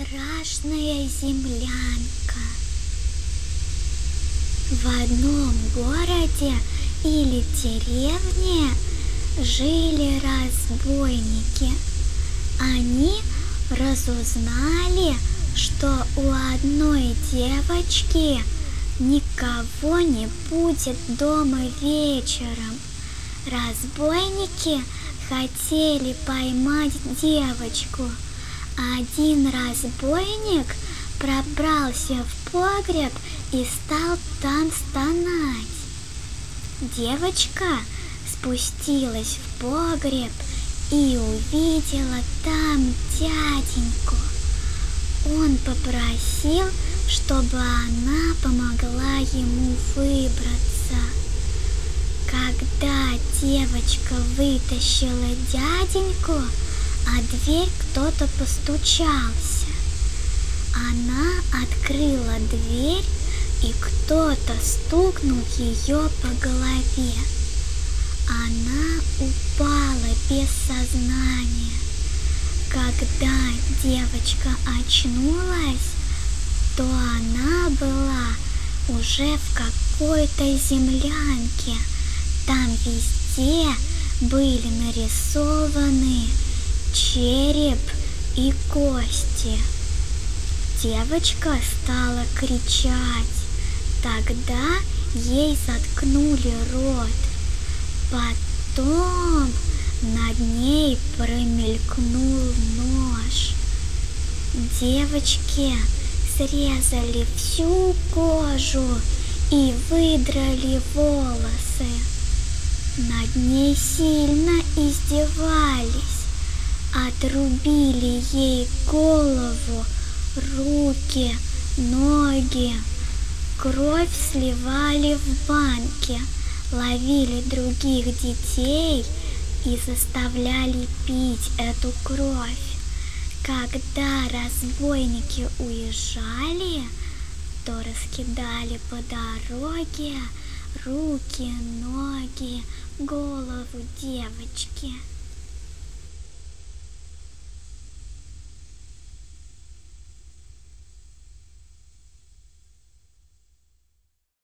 Страшная землянка. В одном городе или деревне жили разбойники. Они разузнали, что у одной девочки никого не будет дома вечером. Разбойники хотели поймать девочку. Один разбойник пробрался в погреб и стал там стонать. Девочка спустилась в погреб и увидела там дяденьку. Он попросил, чтобы она помогла ему выбраться. Когда девочка вытащила дяденьку, а дверь кто-то постучался. Она открыла дверь, и кто-то стукнул ее по голове. Она упала без сознания. Когда девочка очнулась, то она была уже в какой-то землянке. Там везде были нарисованы череп и кости. Девочка стала кричать. Тогда ей заткнули рот. Потом над ней промелькнул нож. Девочке срезали всю кожу и выдрали волосы. Над ней сильно издевались. Отрубили ей голову, руки, ноги. Кровь сливали в банке, ловили других детей и заставляли пить эту кровь. Когда разбойники уезжали, то раскидали по дороге руки, ноги, голову девочки.